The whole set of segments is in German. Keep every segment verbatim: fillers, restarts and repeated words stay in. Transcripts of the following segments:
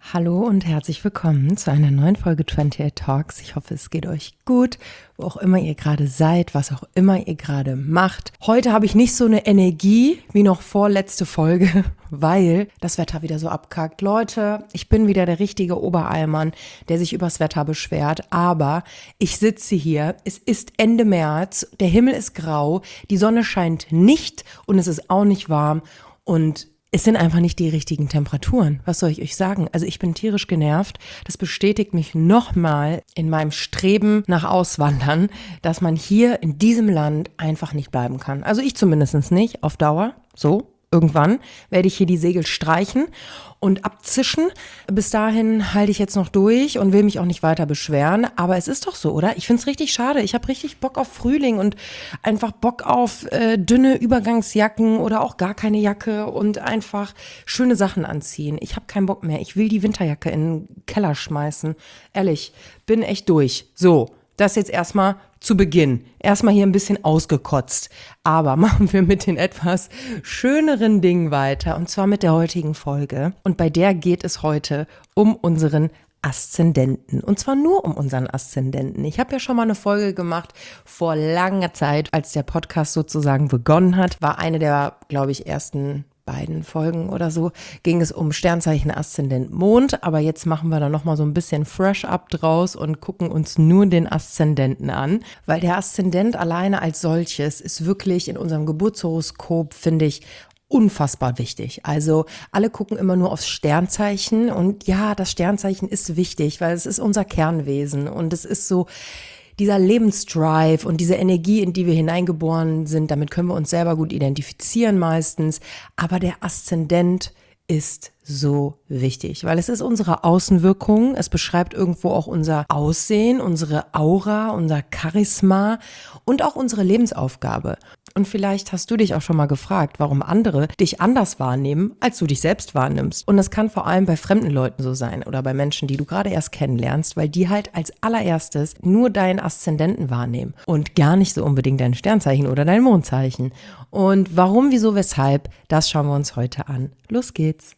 Hallo und herzlich willkommen zu einer neuen Folge achtundvierzig Talks. Ich hoffe, es geht euch gut, wo auch immer ihr gerade seid, was auch immer ihr gerade macht. Heute habe ich nicht so eine Energie wie noch vorletzte Folge, weil das Wetter wieder so abkackt. Leute, ich bin wieder der richtige Oberallmann, der sich übers Wetter beschwert, aber ich sitze hier, es ist Ende März, der Himmel ist grau, die Sonne scheint nicht und es ist auch nicht warm und es sind einfach nicht die richtigen Temperaturen. Was soll ich euch sagen? Also ich bin tierisch genervt. Das bestätigt mich nochmal in meinem Streben nach Auswandern, dass man hier in diesem Land einfach nicht bleiben kann. Also ich zumindest nicht, auf Dauer. So, irgendwann werde ich hier die Segel streichen und abzischen. Bis dahin halte ich jetzt noch durch und will mich auch nicht weiter beschweren. Aber es ist doch so, oder? Ich finde es richtig schade. Ich habe richtig Bock auf Frühling und einfach Bock auf äh, dünne Übergangsjacken oder auch gar keine Jacke und einfach schöne Sachen anziehen. Ich habe keinen Bock mehr. Ich will die Winterjacke in den Keller schmeißen. Ehrlich, bin echt durch. So, das jetzt erstmal zu Beginn. Erstmal hier ein bisschen ausgekotzt. Aber machen wir mit den etwas schöneren Dingen weiter. Und zwar mit der heutigen Folge. Und bei der geht es heute um unseren Aszendenten. Und zwar nur um unseren Aszendenten. Ich habe ja schon mal eine Folge gemacht vor langer Zeit, als der Podcast sozusagen begonnen hat. War eine der, glaube ich, ersten beiden Folgen oder so, ging es um Sternzeichen Aszendent Mond, aber jetzt machen wir da nochmal so ein bisschen Fresh-Up draus und gucken uns nur den Aszendenten an, weil der Aszendent alleine als solches ist wirklich in unserem Geburtshoroskop, finde ich, unfassbar wichtig. Also alle gucken immer nur aufs Sternzeichen und ja, das Sternzeichen ist wichtig, weil es ist unser Kernwesen und es ist so dieser Lebensdrive und diese Energie, in die wir hineingeboren sind, damit können wir uns selber gut identifizieren meistens. Aber der Aszendent ist so wichtig, weil es ist unsere Außenwirkung, es beschreibt irgendwo auch unser Aussehen, unsere Aura, unser Charisma und auch unsere Lebensaufgabe. Und vielleicht hast du dich auch schon mal gefragt, warum andere dich anders wahrnehmen, als du dich selbst wahrnimmst. Und das kann vor allem bei fremden Leuten so sein oder bei Menschen, die du gerade erst kennenlernst, weil die halt als allererstes nur deinen Aszendenten wahrnehmen und gar nicht so unbedingt dein Sternzeichen oder dein Mondzeichen. Und warum, wieso, weshalb, das schauen wir uns heute an. Los geht's!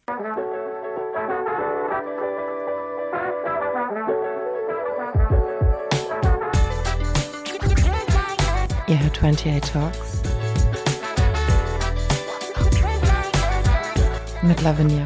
Ihr hört achtundvierzig Talks mit Lavinia.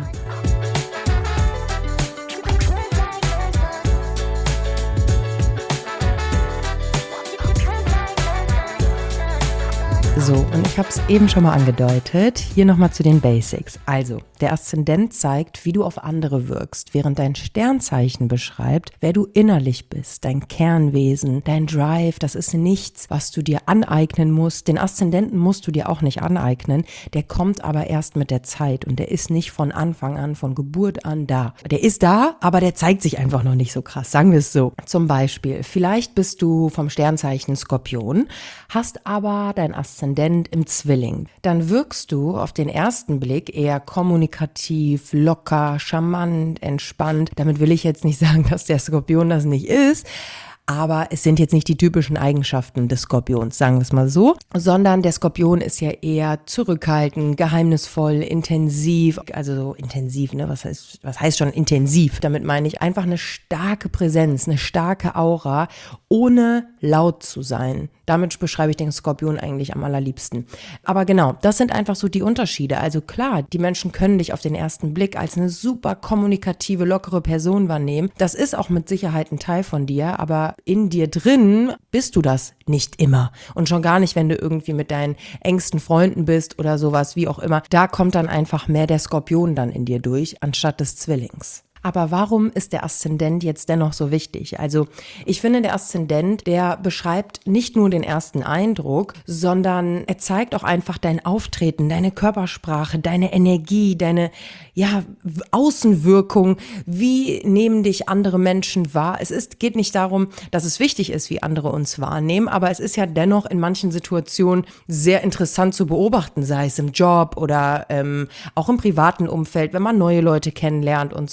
So, und ich habe es eben schon mal angedeutet, hier nochmal zu den Basics. Also, der Aszendent zeigt, wie du auf andere wirkst, während dein Sternzeichen beschreibt, wer du innerlich bist, dein Kernwesen, dein Drive, das ist nichts, was du dir aneignen musst. Den Aszendenten musst du dir auch nicht aneignen, der kommt aber erst mit der Zeit und der ist nicht von Anfang an, von Geburt an da. Der ist da, aber der zeigt sich einfach noch nicht so krass, sagen wir es so. Zum Beispiel, vielleicht bist du vom Sternzeichen Skorpion, hast aber dein Aszendent im Zwilling. Dann wirkst du auf den ersten Blick eher kommunikativ, locker, charmant, entspannt. Damit will ich jetzt nicht sagen, dass der Skorpion das nicht ist, aber es sind jetzt nicht die typischen Eigenschaften des Skorpions, sagen wir es mal so, sondern der Skorpion ist ja eher zurückhaltend, geheimnisvoll, intensiv, also so intensiv, ne, was heißt, was heißt schon intensiv? Damit meine ich einfach eine starke Präsenz, eine starke Aura, ohne laut zu sein. Damit beschreibe ich den Skorpion eigentlich am allerliebsten. Aber genau, das sind einfach so die Unterschiede. Also klar, die Menschen können dich auf den ersten Blick als eine super kommunikative, lockere Person wahrnehmen. Das ist auch mit Sicherheit ein Teil von dir, aber in dir drin bist du das nicht immer. Und schon gar nicht, wenn du irgendwie mit deinen engsten Freunden bist oder sowas, wie auch immer. Da kommt dann einfach mehr der Skorpion dann in dir durch, anstatt des Zwillings. Aber warum ist der Aszendent jetzt dennoch so wichtig? Also ich finde, der Aszendent, der beschreibt nicht nur den ersten Eindruck, sondern er zeigt auch einfach dein Auftreten, deine Körpersprache, deine Energie, deine ja, Außenwirkung. Wie nehmen dich andere Menschen wahr? Es ist, geht nicht darum, dass es wichtig ist, wie andere uns wahrnehmen, aber es ist ja dennoch in manchen Situationen sehr interessant zu beobachten, sei es im Job oder ähm, auch im privaten Umfeld, wenn man neue Leute kennenlernt und so. Wie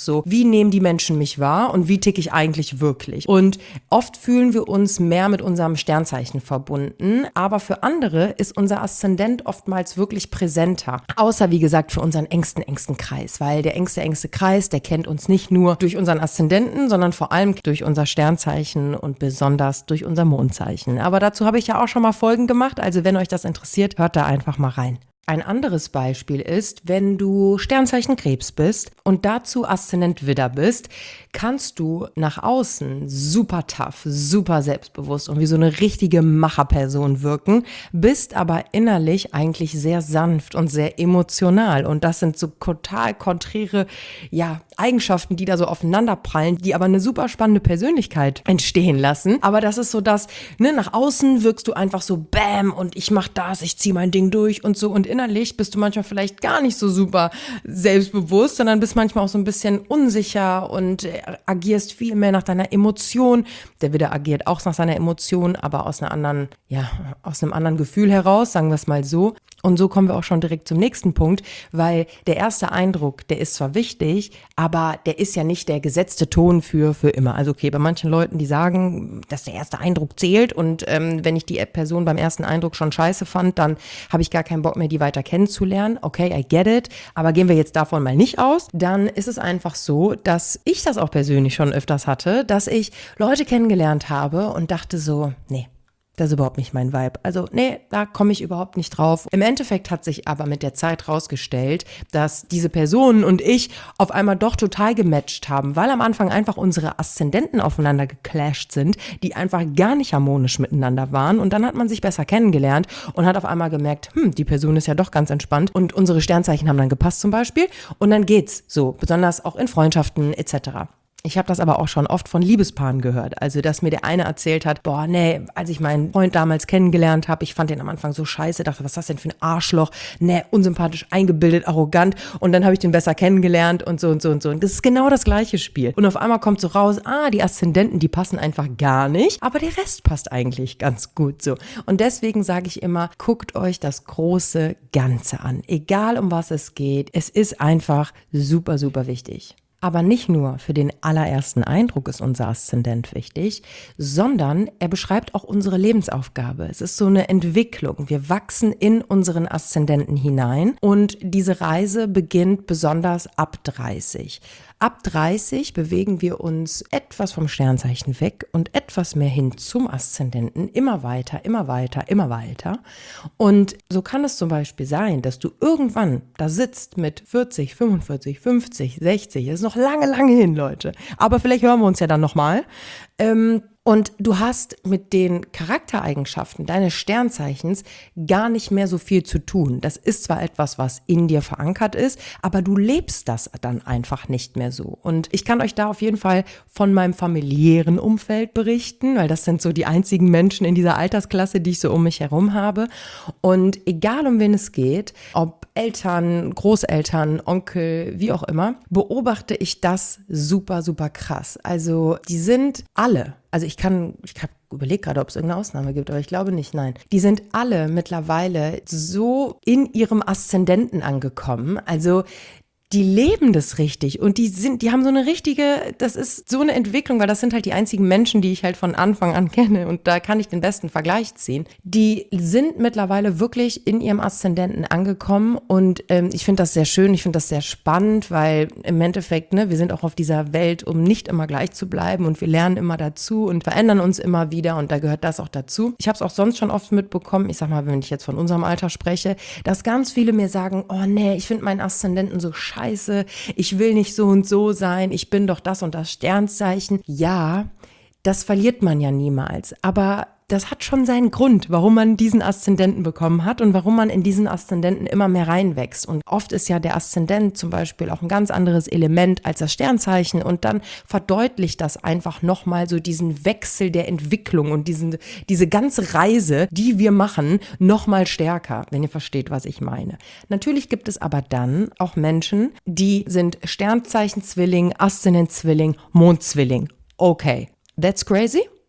wie nehmen die Menschen mich wahr und wie ticke ich eigentlich wirklich. Und oft fühlen wir uns mehr mit unserem Sternzeichen verbunden, aber für andere ist unser Aszendent oftmals wirklich präsenter. Außer, wie gesagt, für unseren engsten, engsten Kreis, weil der engste, engste Kreis, der kennt uns nicht nur durch unseren Aszendenten, sondern vor allem durch unser Sternzeichen und besonders durch unser Mondzeichen. Aber dazu habe ich ja auch schon mal Folgen gemacht, also wenn euch das interessiert, hört da einfach mal rein. Ein anderes Beispiel ist, wenn du Sternzeichen Krebs bist und dazu Aszendent Widder bist, kannst du nach außen super tough, super selbstbewusst und wie so eine richtige Macherperson wirken, bist aber innerlich eigentlich sehr sanft und sehr emotional. Und das sind so total konträre, ja, Eigenschaften, die da so aufeinanderprallen, die aber eine super spannende Persönlichkeit entstehen lassen. Aber das ist so das, ne, nach außen wirkst du einfach so bam und ich mach das, ich zieh mein Ding durch und so, und innerlich bist du manchmal vielleicht gar nicht so super selbstbewusst, sondern bist manchmal auch so ein bisschen unsicher und agierst viel mehr nach deiner Emotion. Der Widder agiert auch nach seiner Emotion, aber aus einer anderen, ja, aus einem anderen Gefühl heraus, sagen wir es mal so. Und so kommen wir auch schon direkt zum nächsten Punkt, weil der erste Eindruck, der ist zwar wichtig, aber der ist ja nicht der gesetzte Ton für, für immer. Also okay, bei manchen Leuten, die sagen, dass der erste Eindruck zählt und ähm, wenn ich die Person beim ersten Eindruck schon scheiße fand, dann habe ich gar keinen Bock mehr, die weiter kennenzulernen. Okay, I get it, aber gehen wir jetzt davon mal nicht aus. Dann ist es einfach so, dass ich das auch persönlich schon öfters hatte, dass ich Leute kennengelernt habe und dachte so, nee, das ist überhaupt nicht mein Vibe. Also nee, da komme ich überhaupt nicht drauf. Im Endeffekt hat sich aber mit der Zeit rausgestellt, dass diese Personen und ich auf einmal doch total gematcht haben, weil am Anfang einfach unsere Aszendenten aufeinander geclasht sind, die einfach gar nicht harmonisch miteinander waren. Und dann hat man sich besser kennengelernt und hat auf einmal gemerkt, hm, die Person ist ja doch ganz entspannt und unsere Sternzeichen haben dann gepasst zum Beispiel. Und dann geht's so, besonders auch in Freundschaften et cetera. Ich habe das aber auch schon oft von Liebespaaren gehört. Also, dass mir der eine erzählt hat, boah, nee, als ich meinen Freund damals kennengelernt habe, ich fand den am Anfang so scheiße, dachte, was ist das denn für ein Arschloch? Nee, unsympathisch, eingebildet, arrogant. Und dann habe ich den besser kennengelernt und so und so und so. Und das ist genau das gleiche Spiel. Und auf einmal kommt so raus, ah, die Aszendenten, die passen einfach gar nicht, aber der Rest passt eigentlich ganz gut so. Und deswegen sage ich immer, guckt euch das große Ganze an. Egal, um was es geht, es ist einfach super, super wichtig. Aber nicht nur für den allerersten Eindruck ist unser Aszendent wichtig, sondern er beschreibt auch unsere Lebensaufgabe. Es ist so eine Entwicklung. Wir wachsen in unseren Aszendenten hinein und diese Reise beginnt besonders ab dreißig. Ab dreißig bewegen wir uns etwas vom Sternzeichen weg und etwas mehr hin zum Aszendenten, immer weiter, immer weiter, immer weiter. Und so kann es zum Beispiel sein, dass du irgendwann da sitzt mit vierzig, fünfundvierzig, fünfzig, sechzig, das ist noch lange, lange hin, Leute. Aber vielleicht hören wir uns ja dann nochmal. Ähm, Und du hast mit den Charaktereigenschaften deines Sternzeichens gar nicht mehr so viel zu tun. Das ist zwar etwas, was in dir verankert ist, aber du lebst das dann einfach nicht mehr so. Und ich kann euch da auf jeden Fall von meinem familiären Umfeld berichten, weil das sind so die einzigen Menschen in dieser Altersklasse, die ich so um mich herum habe. Und egal um wen es geht, ob Eltern, Großeltern, Onkel, wie auch immer, beobachte ich das super, super krass. Also die sind alle, also ich kann, ich habe überlegt gerade, ob es irgendeine Ausnahme gibt, aber ich glaube nicht, nein. Die sind alle mittlerweile so in ihrem Aszendenten angekommen, also die leben das richtig und die sind, die haben so eine richtige, das ist so eine Entwicklung, weil das sind halt die einzigen Menschen, die ich halt von Anfang an kenne und da kann ich den besten Vergleich ziehen. Die sind mittlerweile wirklich in ihrem Aszendenten angekommen und ähm, ich finde das sehr schön, ich finde das sehr spannend, weil im Endeffekt, ne, wir sind auch auf dieser Welt, um nicht immer gleich zu bleiben und wir lernen immer dazu und verändern uns immer wieder und da gehört das auch dazu. Ich habe es auch sonst schon oft mitbekommen, ich sag mal, wenn ich jetzt von unserem Alter spreche, dass ganz viele mir sagen, oh nee, ich finde meinen Aszendenten so scheiße. Ich will nicht so und so sein, ich bin doch das und das Sternzeichen. Ja, das verliert man ja niemals, aber das hat schon seinen Grund, warum man diesen Aszendenten bekommen hat und warum man in diesen Aszendenten immer mehr reinwächst. Und oft ist ja der Aszendent zum Beispiel auch ein ganz anderes Element als das Sternzeichen und dann verdeutlicht das einfach nochmal so diesen Wechsel der Entwicklung und diesen, diese ganze Reise, die wir machen, nochmal stärker, wenn ihr versteht, was ich meine. Natürlich gibt es aber dann auch Menschen, die sind Sternzeichen-Zwilling, Aszendent-Zwilling, Mond-Zwilling. Okay, that's crazy.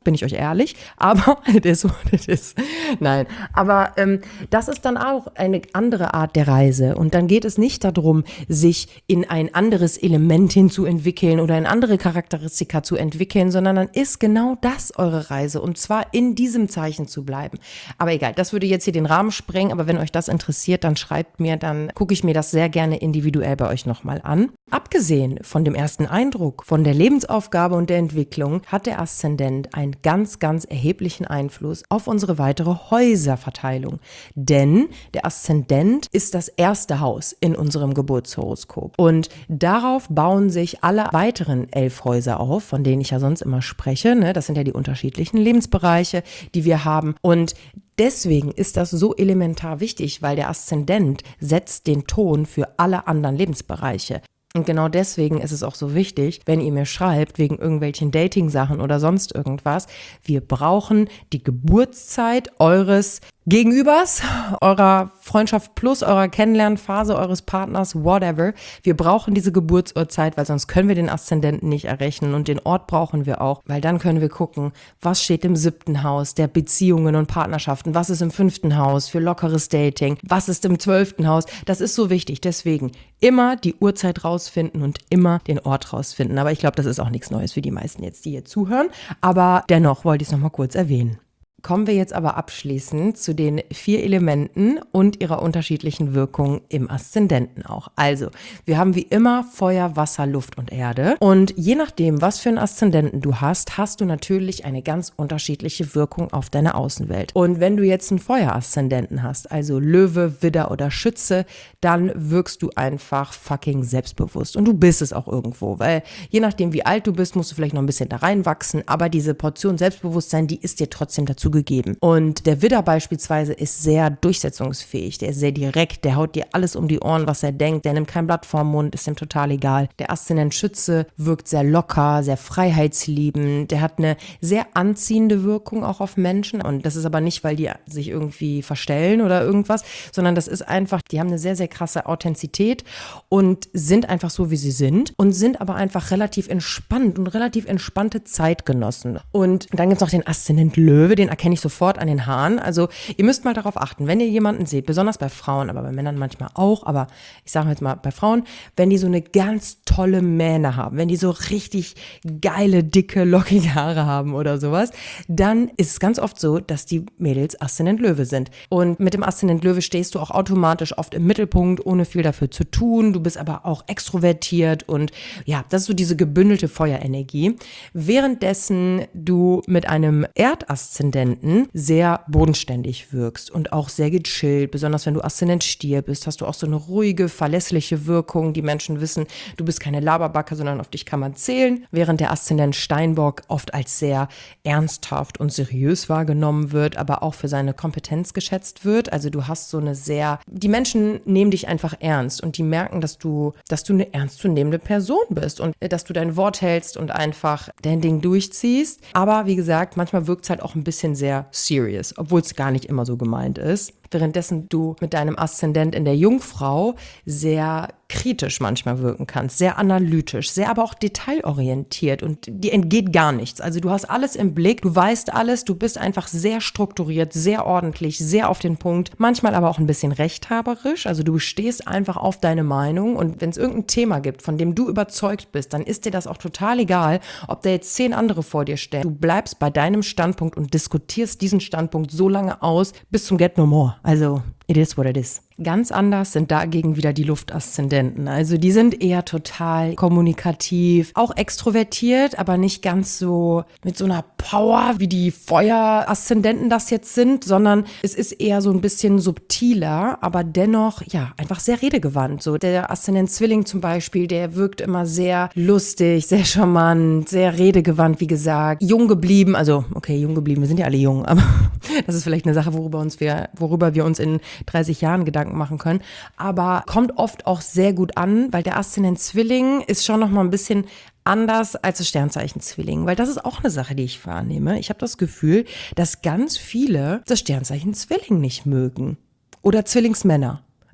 bin ich euch ehrlich, aber das ist so, das ist, nein, aber ähm, das ist dann auch eine andere Art der Reise und dann geht es nicht darum, sich in ein anderes Element hinzuentwickeln oder in andere Charakteristika zu entwickeln, sondern dann ist genau das eure Reise und zwar in diesem Zeichen zu bleiben. Aber egal, das würde jetzt hier den Rahmen sprengen, aber wenn euch das interessiert, dann schreibt mir, dann gucke ich mir das sehr gerne individuell bei euch nochmal an. Abgesehen von dem ersten Eindruck, von der Lebensaufgabe und der Entwicklung, hat der Aszendent einen ganz, ganz erheblichen Einfluss auf unsere weitere Häuserverteilung. Denn der Aszendent ist das erste Haus in unserem Geburtshoroskop. Und darauf bauen sich alle weiteren elf Häuser auf, von denen ich ja sonst immer spreche. Ne? Das sind ja die unterschiedlichen Lebensbereiche, die wir haben. Und deswegen ist das so elementar wichtig, weil der Aszendent setzt den Ton für alle anderen Lebensbereiche. Und genau deswegen ist es auch so wichtig, wenn ihr mir schreibt, wegen irgendwelchen Dating-Sachen oder sonst irgendwas, wir brauchen die Geburtszeit eures Gegenübers, eurer Freundschaft plus, eurer Kennenlernphase, eures Partners, whatever. Wir brauchen diese Geburtsurzeit, weil sonst können wir den Aszendenten nicht errechnen und den Ort brauchen wir auch, weil dann können wir gucken, was steht im siebten Haus der Beziehungen und Partnerschaften, was ist im fünften Haus für lockeres Dating, was ist im zwölften Haus. Das ist so wichtig, deswegen immer die Uhrzeit rausfinden und immer den Ort rausfinden. Aber ich glaube, das ist auch nichts Neues für die meisten jetzt, die hier zuhören. Aber dennoch wollte ich es nochmal kurz erwähnen. Kommen wir jetzt aber abschließend zu den vier Elementen und ihrer unterschiedlichen Wirkung im Aszendenten auch. Also, wir haben wie immer Feuer, Wasser, Luft und Erde. Und je nachdem, was für einen Aszendenten du hast, hast du natürlich eine ganz unterschiedliche Wirkung auf deine Außenwelt. Und wenn du jetzt einen Feueraszendenten hast, also Löwe, Widder oder Schütze, dann wirkst du einfach fucking selbstbewusst. Und du bist es auch irgendwo, weil je nachdem, wie alt du bist, musst du vielleicht noch ein bisschen da reinwachsen, aber diese Portion Selbstbewusstsein, die ist dir trotzdem dazu gegeben. Und der Widder beispielsweise ist sehr durchsetzungsfähig, der ist sehr direkt, der haut dir alles um die Ohren, was er denkt, der nimmt kein Blatt vorm Mund, ist ihm total egal. Der Aszendent Schütze wirkt sehr locker, sehr freiheitsliebend, der hat eine sehr anziehende Wirkung auch auf Menschen und das ist aber nicht, weil die sich irgendwie verstellen oder irgendwas, sondern das ist einfach, die haben eine sehr, sehr krasse Authentizität und sind einfach so, wie sie sind und sind aber einfach relativ entspannt und relativ entspannte Zeitgenossen. Und dann gibt es noch den Aszendent Löwe, den erkenne ich sofort an den Haaren. Also ihr müsst mal darauf achten, wenn ihr jemanden seht, besonders bei Frauen, aber bei Männern manchmal auch, aber ich sage jetzt mal bei Frauen, wenn die so eine ganz tolle Mähne haben, wenn die so richtig geile, dicke, lockige Haare haben oder sowas, dann ist es ganz oft so, dass die Mädels Aszendent Löwe sind. Und mit dem Aszendent Löwe stehst du auch automatisch oft im Mittelpunkt, ohne viel dafür zu tun. Du bist aber auch extrovertiert und ja, das ist so diese gebündelte Feuerenergie. Währenddessen du mit einem Erdaszendenten sehr bodenständig wirkst und auch sehr gechillt, besonders wenn du Aszendent Stier bist, hast du auch so eine ruhige, verlässliche Wirkung. Die Menschen wissen, du bist keine Laberbacke, sondern auf dich kann man zählen, während der Aszendent Steinbock oft als sehr ernsthaft und seriös wahrgenommen wird, aber auch für seine Kompetenz geschätzt wird. Also du hast so eine sehr, die Menschen nehmen dich einfach ernst und die merken, dass du, dass du eine ernstzunehmende Person bist und dass du dein Wort hältst und einfach dein Ding durchziehst. Aber wie gesagt, manchmal wirkt es halt auch ein bisschen sehr serious, obwohl es gar nicht immer so gemeint ist. Währenddessen du mit deinem Aszendent in der Jungfrau sehr kritisch manchmal wirken kannst, sehr analytisch, sehr aber auch detailorientiert und dir entgeht gar nichts. Also du hast alles im Blick, du weißt alles, du bist einfach sehr strukturiert, sehr ordentlich, sehr auf den Punkt, manchmal aber auch ein bisschen rechthaberisch, also du stehst einfach auf deine Meinung und wenn es irgendein Thema gibt, von dem du überzeugt bist, dann ist dir das auch total egal, ob da jetzt zehn andere vor dir stehen. Du bleibst bei deinem Standpunkt und diskutierst diesen Standpunkt so lange aus, bis zum Get No More. Also, it is what it is. Ganz anders sind dagegen wieder die Luftaszendenten. Also die sind eher total kommunikativ, auch extrovertiert, aber nicht ganz so mit so einer Power, wie die Feueraszendenten das jetzt sind, sondern es ist eher so ein bisschen subtiler, aber dennoch, ja, einfach sehr redegewandt. So der Aszendent Zwilling zum Beispiel, der wirkt immer sehr lustig, sehr charmant, sehr redegewandt, wie gesagt, jung geblieben, also okay, jung geblieben, wir sind ja alle jung, aber das ist vielleicht eine Sache, worüber uns wir, worüber wir uns in dreißig Jahren Gedanken machen können, aber kommt oft auch sehr gut an, weil der Aszendent Zwilling ist schon noch mal ein bisschen anders als das Sternzeichen Zwilling, weil das ist auch eine Sache, die ich wahrnehme. Ich habe das Gefühl, dass ganz viele das Sternzeichen Zwilling nicht mögen oder Zwillingsmänner.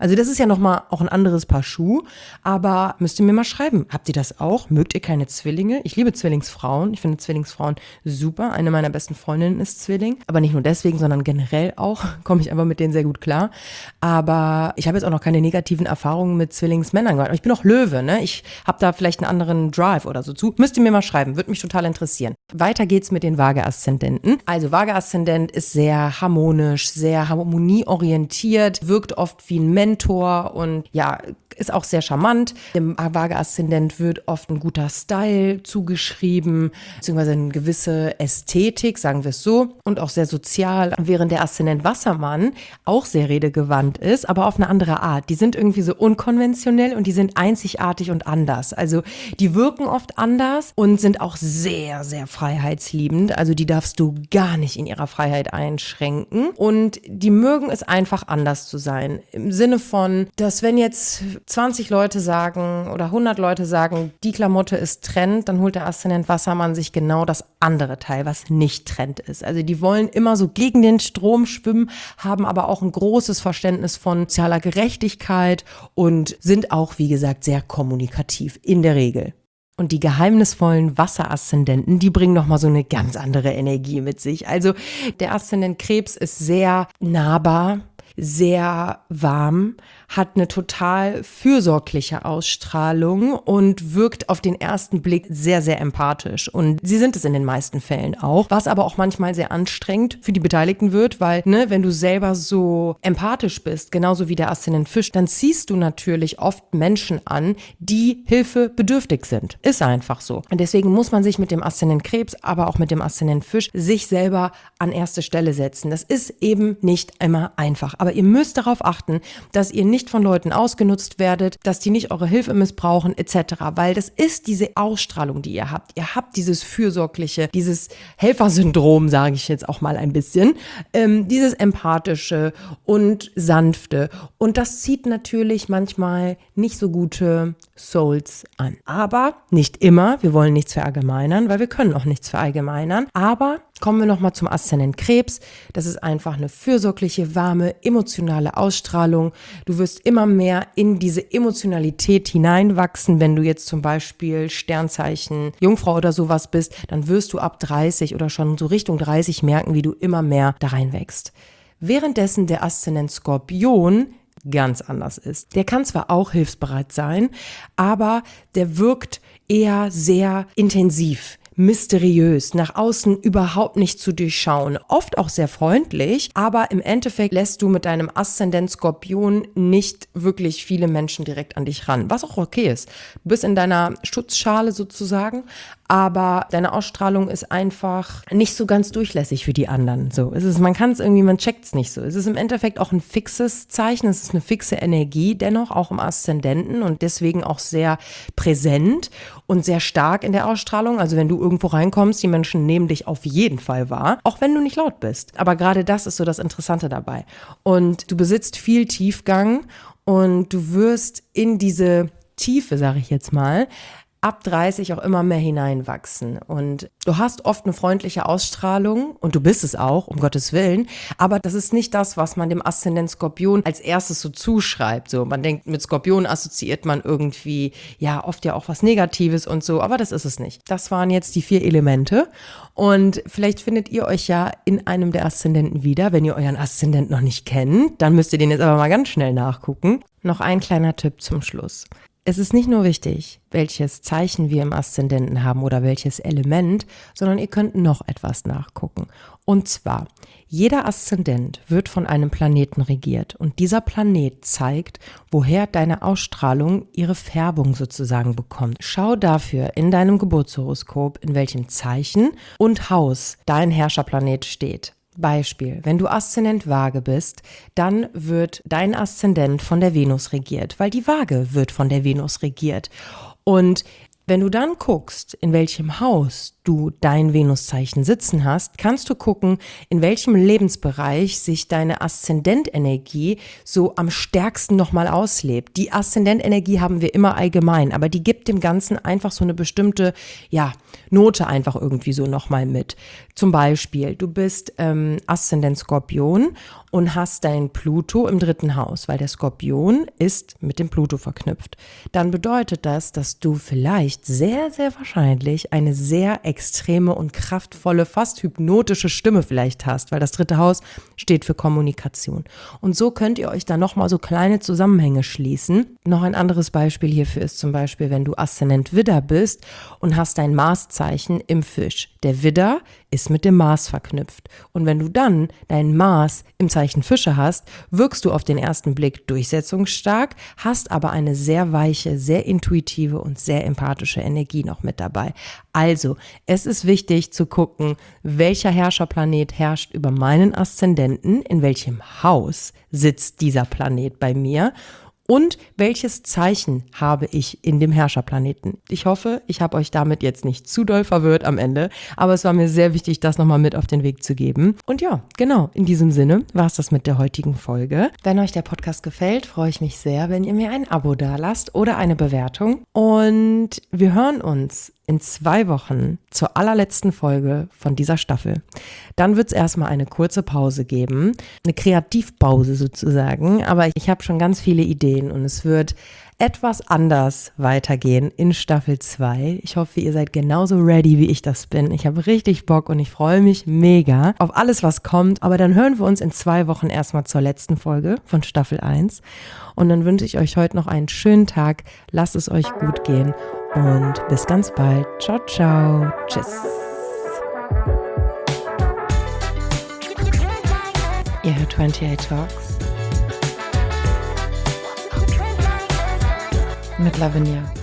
Also das ist ja nochmal auch ein anderes Paar Schuh, aber müsst ihr mir mal schreiben, habt ihr das auch? Mögt ihr keine Zwillinge? Ich liebe Zwillingsfrauen, ich finde Zwillingsfrauen super, eine meiner besten Freundinnen ist Zwilling, aber nicht nur deswegen, sondern generell auch, komme ich einfach mit denen sehr gut klar, aber ich habe jetzt auch noch keine negativen Erfahrungen mit Zwillingsmännern gemacht, aber ich bin auch Löwe, ne? Ich habe da vielleicht einen anderen Drive oder so zu, müsst ihr mir mal schreiben, würde mich total interessieren. Weiter geht's mit den Waage-Aszendenten. Also Waage-Aszendent ist sehr harmonisch, sehr harmonieorientiert, wirkt oft wie ein Mentor und ja, ist auch sehr charmant. Dem Waage-Aszendent wird oft ein guter Style zugeschrieben, beziehungsweise eine gewisse Ästhetik, sagen wir es so, und auch sehr sozial, während der Aszendent Wassermann auch sehr redegewandt ist, aber auf eine andere Art. Die sind irgendwie so unkonventionell und die sind einzigartig und anders. Also die wirken oft anders und sind auch sehr, sehr freiheitsliebend. Also die darfst du gar nicht in ihrer Freiheit einschränken und die mögen es einfach anders zu sein. Im Sinne von, dass wenn jetzt zwanzig Leute sagen oder hundert Leute sagen, die Klamotte ist Trend, dann holt der Aszendent Wassermann sich genau das andere Teil, was nicht Trend ist. Also die wollen immer so gegen den Strom schwimmen, haben aber auch ein großes Verständnis von sozialer Gerechtigkeit und sind auch, wie gesagt, sehr kommunikativ in der Regel. Und die geheimnisvollen Wasseraszendenten, die bringen nochmal so eine ganz andere Energie mit sich. Also der Aszendent Krebs ist sehr nahbar, sehr warm, hat eine total fürsorgliche Ausstrahlung und wirkt auf den ersten Blick sehr, sehr empathisch. Und sie sind es in den meisten Fällen auch, was aber auch manchmal sehr anstrengend für die Beteiligten wird, weil, ne, wenn du selber so empathisch bist, genauso wie der Aszendent Fisch, dann ziehst du natürlich oft Menschen an, die hilfebedürftig sind. Ist einfach so. Und deswegen muss man sich mit dem Aszendent Krebs, aber auch mit dem Aszendent Fisch sich selber an erste Stelle setzen. Das ist eben nicht immer einfach. Aber ihr müsst darauf achten, dass ihr nicht von Leuten ausgenutzt werdet, dass die nicht eure Hilfe missbrauchen et cetera. Weil das ist diese Ausstrahlung, die ihr habt. Ihr habt dieses Fürsorgliche, dieses Helfersyndrom, sage ich jetzt auch mal ein bisschen, ähm, dieses Empathische und Sanfte. Und das zieht natürlich manchmal nicht so gute Souls an. Aber nicht immer. Wir wollen nichts verallgemeinern, weil wir können auch nichts verallgemeinern. Aber kommen wir nochmal zum Aszendent Krebs. Das ist einfach eine fürsorgliche, warme, emotionale Ausstrahlung. Du wirst immer mehr in diese Emotionalität hineinwachsen. Wenn du jetzt zum Beispiel Sternzeichen Jungfrau oder sowas bist, dann wirst du ab dreißig oder schon so Richtung dreißig merken, wie du immer mehr da reinwächst. Währenddessen der Aszendent Skorpion ganz anders ist. Der kann zwar auch hilfsbereit sein, aber der wirkt eher sehr intensiv, mysteriös, nach außen überhaupt nicht zu durchschauen. Oft auch sehr freundlich, aber im Endeffekt lässt du mit deinem Aszendent Skorpion nicht wirklich viele Menschen direkt an dich ran, was auch okay ist. Du bist in deiner Schutzschale sozusagen, aber deine Ausstrahlung ist einfach nicht so ganz durchlässig für die anderen. So, es ist, man kann es irgendwie, man checkt es nicht so. Es ist im Endeffekt auch ein fixes Zeichen, es ist eine fixe Energie dennoch, auch im Aszendenten und deswegen auch sehr präsent und sehr stark in der Ausstrahlung. Also wenn du irgendwo reinkommst, die Menschen nehmen dich auf jeden Fall wahr, auch wenn du nicht laut bist. Aber gerade das ist so das Interessante dabei. Und du besitzt viel Tiefgang und du wirst in diese Tiefe, sage ich jetzt mal, ab dreißig auch immer mehr hineinwachsen. Und du hast oft eine freundliche Ausstrahlung und du bist es auch, um Gottes Willen, aber das ist nicht das, was man dem Aszendent Skorpion als erstes so zuschreibt. So, man denkt, mit Skorpion assoziiert man irgendwie, ja, oft ja auch was Negatives und so, aber das ist es nicht. Das waren jetzt die vier Elemente und vielleicht findet ihr euch ja in einem der Aszendenten wieder. Wenn ihr euren Aszendent noch nicht kennt, dann müsst ihr den jetzt aber mal ganz schnell nachgucken. Noch ein kleiner Tipp zum Schluss. Es ist nicht nur wichtig, welches Zeichen wir im Aszendenten haben oder welches Element, sondern ihr könnt noch etwas nachgucken. Und zwar, jeder Aszendent wird von einem Planeten regiert und dieser Planet zeigt, woher deine Ausstrahlung ihre Färbung sozusagen bekommt. Schau dafür in deinem Geburtshoroskop, in welchem Zeichen und Haus dein Herrscherplanet steht. Beispiel, wenn du Aszendent Waage bist, dann wird dein Aszendent von der Venus regiert, weil die Waage wird von der Venus regiert. Und wenn du dann guckst, in welchem Haus du dein Venuszeichen sitzen hast, kannst du gucken, in welchem Lebensbereich sich deine Aszendentenergie so am stärksten nochmal auslebt. Die Aszendentenergie haben wir immer allgemein, aber die gibt dem Ganzen einfach so eine bestimmte, ja, Note einfach irgendwie so nochmal mit. Zum Beispiel, du bist ähm, Aszendent Skorpion und hast deinen Pluto im dritten Haus, weil der Skorpion ist mit dem Pluto verknüpft. Dann bedeutet das, dass du vielleicht sehr, sehr wahrscheinlich eine sehr extreme und kraftvolle, fast hypnotische Stimme vielleicht hast, weil das dritte Haus steht für Kommunikation. Und so könnt ihr euch da nochmal so kleine Zusammenhänge schließen. Noch ein anderes Beispiel hierfür ist zum Beispiel, wenn du Aszendent Widder bist und hast dein Marszeichen im Fisch. Der Widder ist mit dem Mars verknüpft. Und wenn du dann deinen Mars im Zeichen Fische hast, wirkst du auf den ersten Blick durchsetzungsstark, hast aber eine sehr weiche, sehr intuitive und sehr empathische Energie noch mit dabei. Also, es ist wichtig zu gucken, welcher Herrscherplanet herrscht über meinen Aszendenten, in welchem Haus sitzt dieser Planet bei mir und welches Zeichen habe ich in dem Herrscherplaneten. Ich hoffe, ich habe euch damit jetzt nicht zu doll verwirrt am Ende, aber es war mir sehr wichtig, das nochmal mit auf den Weg zu geben. Und ja, genau, in diesem Sinne war es das mit der heutigen Folge. Wenn euch der Podcast gefällt, freue ich mich sehr, wenn ihr mir ein Abo dalasst oder eine Bewertung. Und wir hören uns in zwei Wochen zur allerletzten Folge von dieser Staffel. Dann wird es erstmal eine kurze Pause geben, eine Kreativpause sozusagen, aber ich habe schon ganz viele Ideen und es wird etwas anders weitergehen in Staffel zwei. Ich hoffe, ihr seid genauso ready, wie ich das bin. Ich habe richtig Bock und ich freue mich mega auf alles, was kommt. Aber dann hören wir uns in zwei Wochen erstmal zur letzten Folge von Staffel eins. Und dann wünsche ich euch heute noch einen schönen Tag. Lasst es euch gut gehen und bis ganz bald. Ciao, ciao. Tschüss. Ihr hört achtundvierzig Talks mit Lavinia.